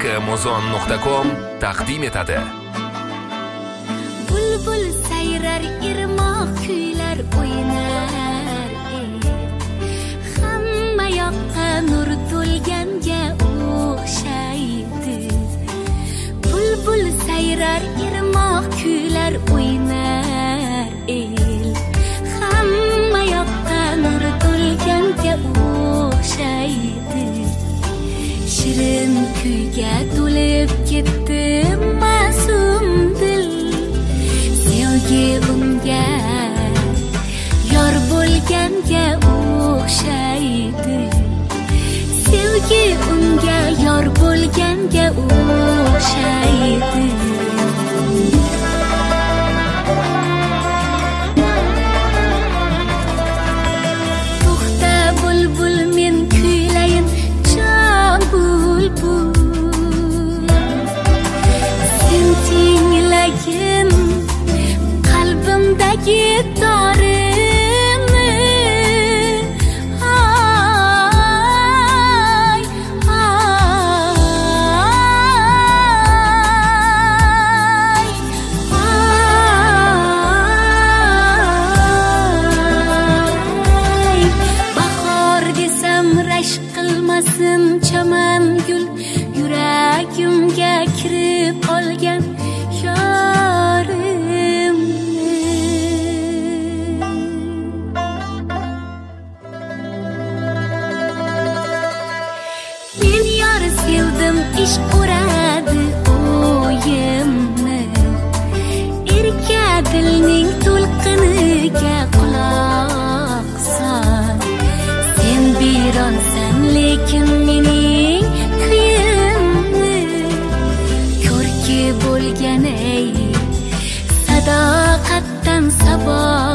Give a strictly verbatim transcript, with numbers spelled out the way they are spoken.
muzon nuqta com taqdim etadi. Bulbul sayrar, irmoq kuylar o'ynar, hamma yoqqa nur to'lganga o'xshaydi. Bulbul sayrar, irmoq kuylar o'ynar, hamma yoqqa nur to'lganga o'xshaydi. Shirin kuyga to'lib ketdi ma'sum dil, sevgi unga yor bo'lganga o'xshaydi. Sevgi unga yor bo'lganga o'xshaydi. To'xta bulbul, men kuylayin jon bulbul, sen tinglagin qalbimdagi dorini. Ay, ay, ay. Bahor desam rashk qilmasin chaman gul, yuragimga kirib olgan yorim. Men yor sevdim, ishq uradi o'yimni, erka dilning to'lqiniga quloq sol. Sen bironsan, lekin mening kuyimni ko'rki bo'lgan ey, sadoqatdan sabot